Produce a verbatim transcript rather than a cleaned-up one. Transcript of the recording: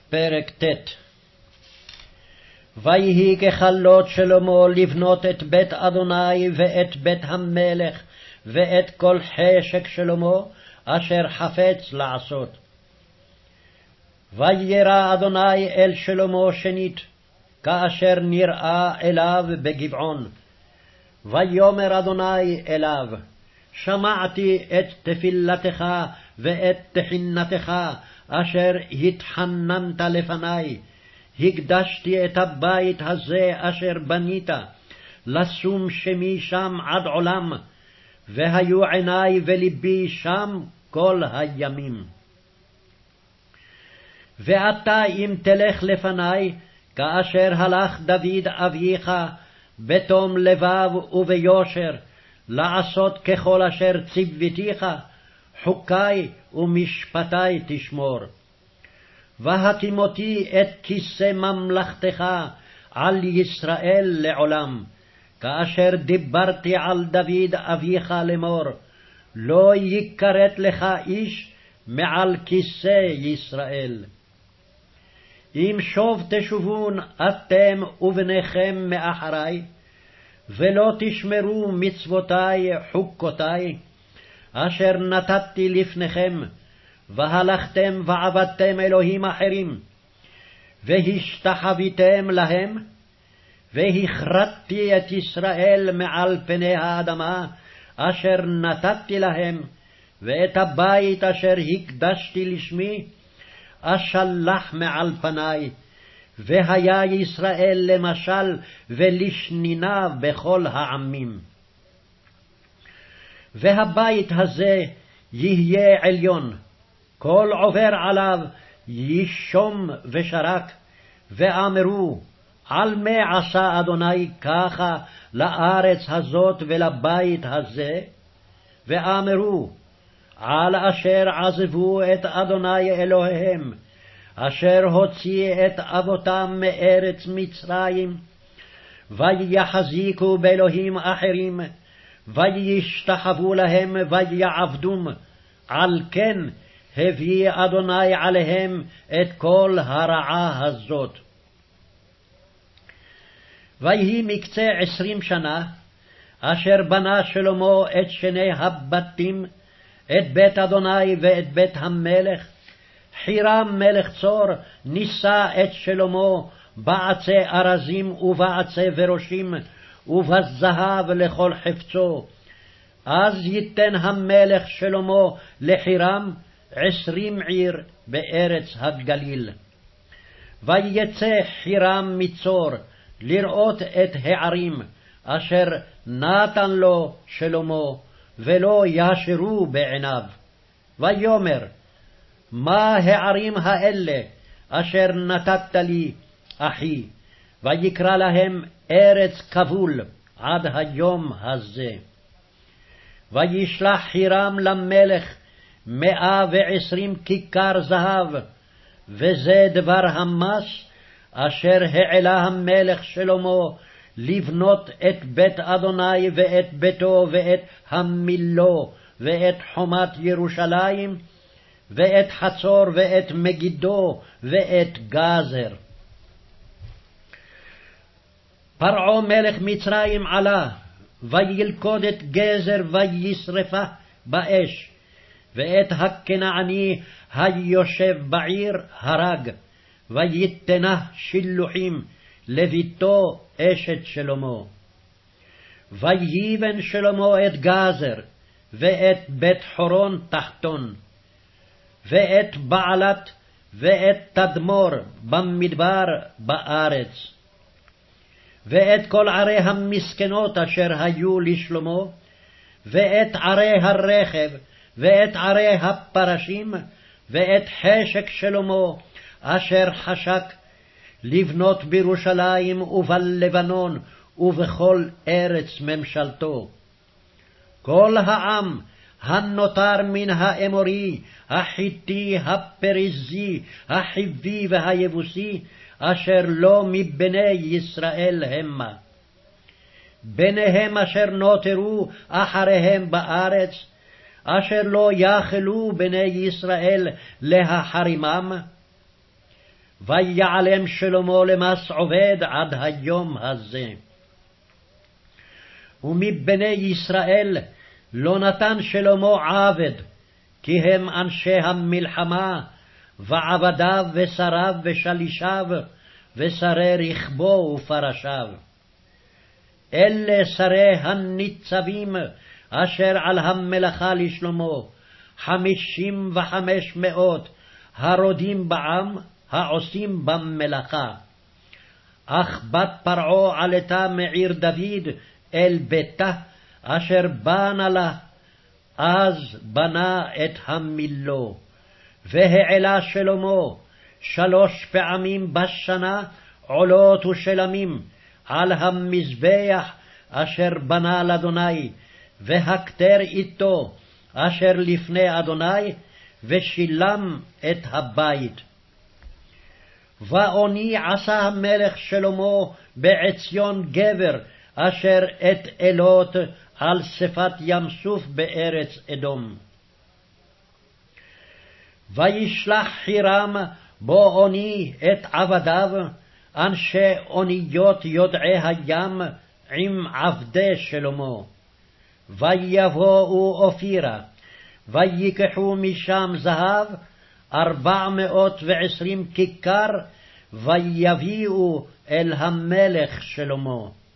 פרק ט'. ויהי ככלות שלמה לבנות את בית אדוני ואת בית המלך ואת כל חשק שלמה אשר חפץ לעשות. וירא אדוני אל שלמה שנית, כאשר נראה אליו בגבעון. ויאמר אדוני אליו, שמעתי את תפילתך ואת תחינתך אשר התחננת לפני, הקדשתי את הבית הזה אשר בנית, לשום שמי שם עד עולם, והיו עיני ולבי שם כל הימים. ואתה אם תלך לפני, כאשר הלך דוד אביך, בתום לבב וביושר, לעשות ככל אשר ציוויתיך, חוקי ומשפטי תשמור. והתימותי את כיסא ממלכתך על ישראל לעולם, כאשר דיברתי על דוד אביך לאמור, לא יכרת לך איש מעל כיסא ישראל. אם שוב תשובון אתם ובניכם מאחרי, ולא תשמרו מצוותי חוקותי, אשר נתתי לפניכם, והלכתם ועבדתם אלוהים אחרים, והשתחוויתם להם, והכרתתי את ישראל מעל פני האדמה, אשר נתתי להם, ואת הבית אשר הקדשתי לשמי, אשלח מעל פני, והיה ישראל למשל ולשנינה בכל העמים. והבית הזה יהיה עליון, כל עובר עליו ישום ושרק, ואמרו, על מה עשה אדוני ככה לארץ הזאת ולבית הזה? ואמרו, על אשר עזבו את אדוני אלוהיהם, אשר הוציא את אבותם מארץ מצרים, ויחזיקו באלוהים אחרים, וישתחוו להם ויעבדום, על כן הביא אדוני עליהם את כל הרעה הזאת. ויהי מקצה עשרים שנה, אשר בנה שלמה את שני הבתים, את בית אדוני ואת בית המלך, חירם מלך צור נישא את שלמה בעצי ארזים ובעצי ורושים, ובזהב לכל חפצו. אז ייתן המלך שלמה לחירם עשרים עיר בארץ הגליל. ויצא חירם מצור לראות את הערים אשר נתן לו שלמה, ולא ישרו בעיניו. ויאמר, מה הערים האלה אשר נתת לי, אחי? ויקרא להם ארץ כבול עד היום הזה. וישלח חירם למלך מאה ועשרים כיכר זהב, וזה דבר המס אשר העלה המלך שלמה לבנות את בית אדוני ואת ביתו ואת המילו ואת חומת ירושלים ואת חצור ואת מגידו ואת גזר. פרעה מלך מצרים עלה, וילכוד את גזר וישרפה באש, ואת הכנעני היושב בעיר הרג, ויתנה שילוחים לביתו אשת שלמה. ויבן שלמה את גזר, ואת בית חורון תחתון, ואת בעלת ואת תדמור במדבר בארץ, ואת כל ערי המסכנות אשר היו לשלמה, ואת ערי הרכב, ואת ערי הפרשים, ואת חשק שלמה אשר חשק, לבנות בירושלים ובלבנון ובכל ארץ ממשלתו. כל העם הנותר מן האמורי, החיתי, הפריזי, החיבי והיבוסי, אשר לא מבני ישראל המה. בניהם אשר נותרו אחריהם בארץ, אשר לא יכלו בני ישראל להחרימם, ויעלם שלמה למס עובד עד היום הזה. ומבני ישראל לא נתן שלמה עבד, כי הם אנשי המלחמה, ועבדיו ושריו ושלישיו, ושרי רכבו ופרשיו. אלה שרי הניצבים, אשר על המלאכה לשלמה, חמישים וחמש מאות, הרודים בעם, העושים במלאכה. אך בת פרעה עלתה מעיר דוד אל ביתה, אשר בנה לה, אז בנה את המילו. והעלה שלמה שלוש פעמים בשנה עולות ושלמים על המזבח אשר בנה לאדוני, והכתר איתו אשר לפני אדוני, ושילם את הבית. ואוני עשה המלך שלמה בעציון גבר, אשר את אלות על שפת ים סוף בארץ אדום. וישלח חירם בו אוני את עבדיו, אנשי אוניות יודעי הים, עם עבדי שלמה. ויבואו אופירה, ויקחו משם זהב, ארבע מאות ועשרים כיכר, ויביאו אל המלך שלמה.